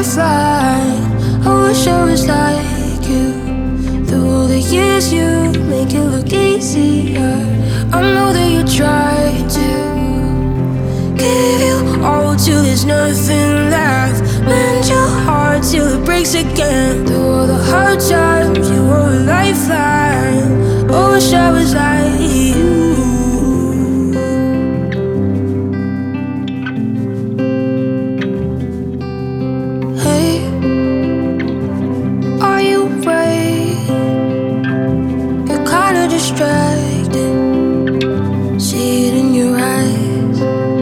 lifeline. I wish I was like you. Through all the years you make it look easier. I know that you try to give you all till there's nothing left. Mend your heart till it breaks again. Through all the hard times you were a lifeline. I wish I was like you. Are you afraid? You're kinda distracted. See it in your eyes.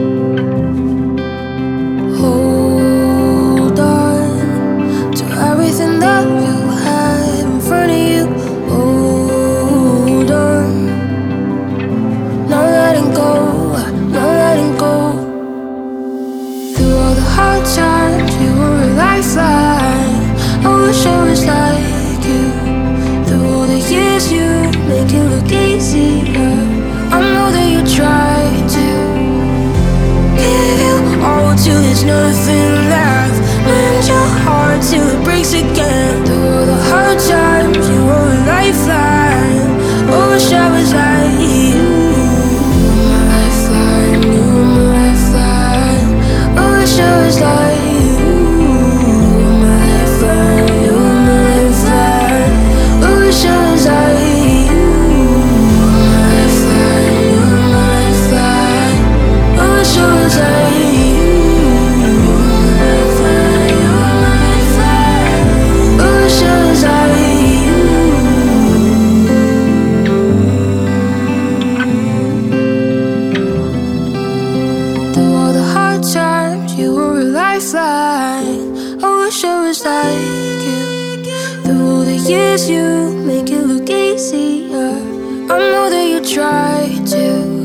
Hold on to everything that you have in front of you. Hold on. No letting go, no letting go. Through all the hard times, you were a lifeline. I wish I was like you. Through all the years you make it look easier. I know that you try to give you all till there's nothing left. Mend your heart till it breaks again. Through all the hard times you were a lifeline. I wish I was like you. You were my lifeline, you were my lifeline. I wish I was like you. I wish I was like you. Through all the years you make it look easier. I know that you try to